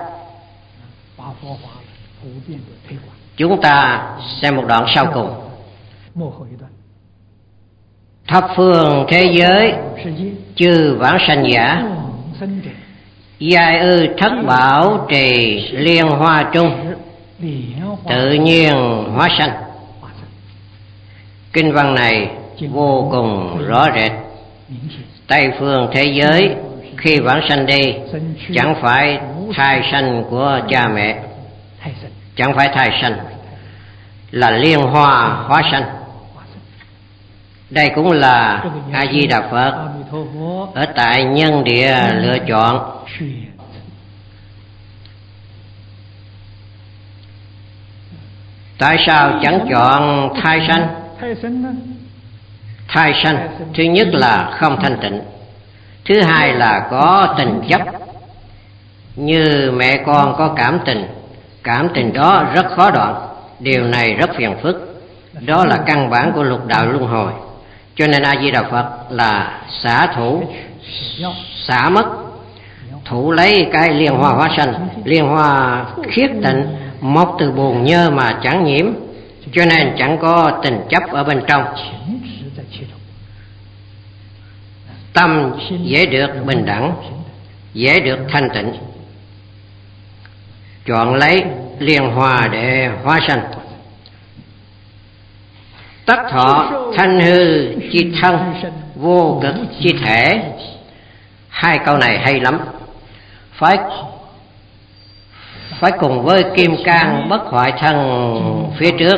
Chúng ta xem một đoạn sau cùng. Thập phương thế giới, chư vãng sanh giả, giai ư thất bảo trì liên hoa trung, tự nhiên hóa sanh. Kinh văn này vô cùng rõ rệt. Tây phương thế giới khi vãng sanh đi, chẳng phải thai sanh của cha mẹ, chẳng phải thai sanh, là liên hoa hóa sanh. Đây cũng là A Di Đà Phật ở tại nhân địa lựa chọn. Tại sao chẳng chọn thai sanh? Thai sanh thứ nhất là không thanh tịnh, thứ hai là có tình chấp. Như mẹ con có cảm tình đó rất khó đoạn, điều này rất phiền phức. Đó là căn bản của lục đạo luân hồi. Cho nên A Di Đà Phật là xả thủ, xả mất, thủ lấy cái liên hoa hóa sanh, liên hoa khiết tịnh, mọc từ bùn nhơ mà chẳng nhiễm, cho nên chẳng có tình chấp ở bên trong. Tâm dễ được bình đẳng, dễ được thanh tịnh, chọn lấy liên hoa để hóa sanh. Tất thọ thanh hư chi thân, vô cực chi thể. Hai câu này hay lắm, phải cùng với kim cang bất hoại thân phía trước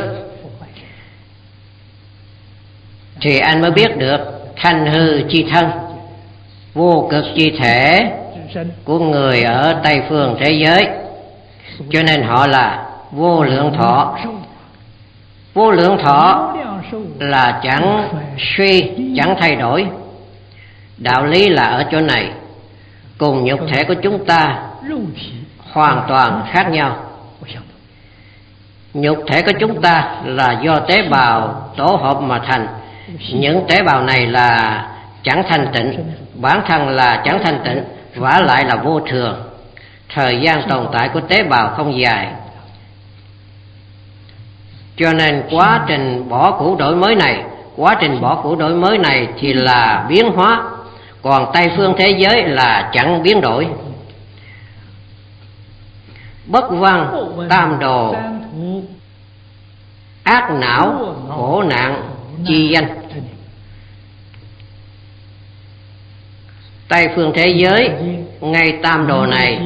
thì anh mới biết được thanh hư chi thân, vô cực chi thể của người ở Tây phương thế giới. Cho nên họ là vô lượng thọ. Vô lượng thọ là chẳng suy, chẳng thay đổi. Đạo lý là ở chỗ này, cùng nhục thể của chúng ta hoàn toàn khác nhau. Nhục thể của chúng ta là do tế bào tổ hợp mà thành. Những tế bào này là chẳng thanh tịnh, bản thân là chẳng thanh tịnh, vả lại là vô thường. Thời gian tồn tại của tế bào không dài, cho nên quá trình bỏ cũ đổi mới này thì là biến hóa. Còn Tây phương thế giới là chẳng biến đổi. Bất văn tam đồ, ác não khổ nạn chi danh. Tây phương thế giới ngay tam đồ này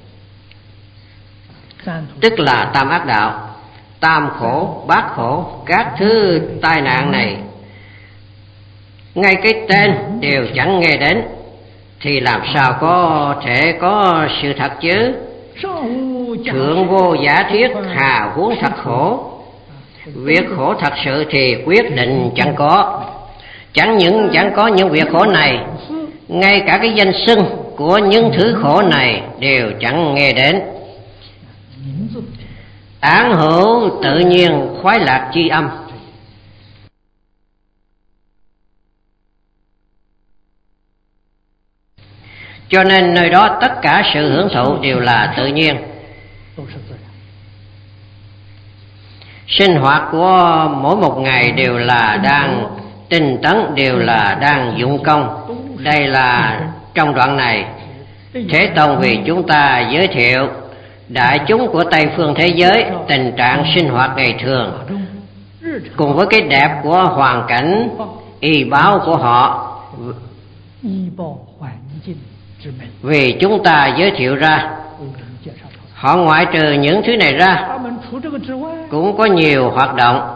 tức là tam ác đạo, tam khổ, bát khổ, các thứ tai nạn này ngay cái tên đều chẳng nghe đến, thì làm sao có thể có sự thật chứ? Thượng vô giả thuyết, hà huống thật khổ. Việc khổ thật sự thì quyết định chẳng có. Chẳng có những việc khổ này, ngay cả cái danh xưng của những thứ khổ này đều chẳng nghe đến. Tán hữu tự nhiên khoái lạc chi âm. Cho nên nơi đó tất cả sự hưởng thụ đều là tự nhiên. Sinh hoạt của mỗi một ngày đều là đang tinh tấn, đều là đang dụng công. Đây là trong đoạn này Thế Tôn vì chúng ta giới thiệu đại chúng của Tây phương thế giới tình trạng sinh hoạt ngày thường, cùng với cái đẹp của hoàn cảnh y báo của họ. Vì chúng ta giới thiệu ra, họ ngoại trừ những thứ này ra cũng có nhiều hoạt động.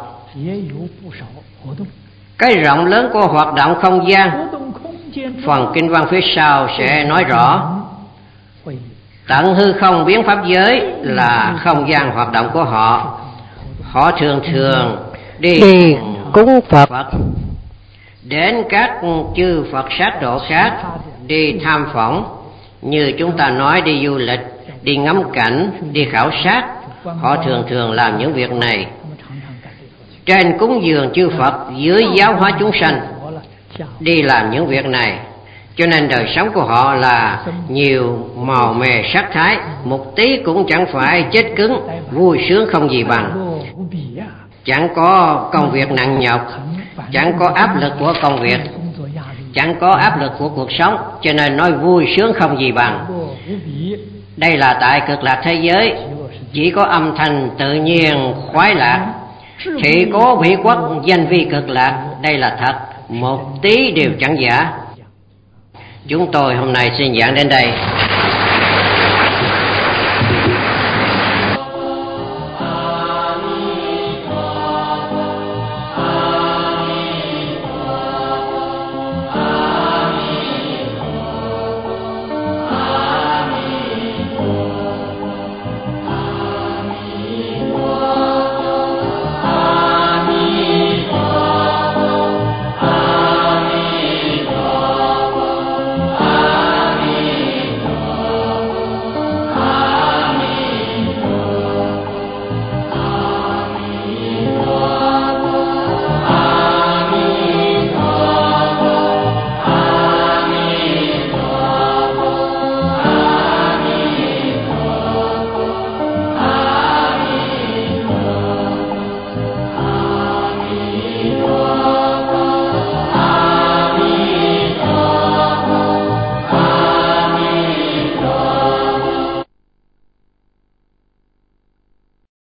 Cái rộng lớn của hoạt động không gian, phần kinh văn phía sau sẽ nói rõ. Tận hư không biến pháp giới là không gian hoạt động của họ. Họ thường đi cúng Phật, đến các chư Phật sát độ khác, đi tham phỏng. Như chúng ta nói đi du lịch, đi ngắm cảnh, đi khảo sát. Họ thường làm những việc này. Trên cúng dường chư Phật, dưới giáo hóa chúng sanh, đi làm những việc này. Cho nên đời sống của họ là nhiều màu mè sắc thái, một tí cũng chẳng phải chết cứng, vui sướng không gì bằng. Chẳng có công việc nặng nhọc, chẳng có áp lực của công việc, chẳng có áp lực của cuộc sống, cho nên nói vui sướng không gì bằng. Đây là tại cực lạc thế giới, chỉ có âm thanh tự nhiên khoái lạc. Thị cố bị quốc danh vi cực lạc, đây là thật, một tí đều chẳng giả. Chúng tôi hôm nay xin giảng đến đây.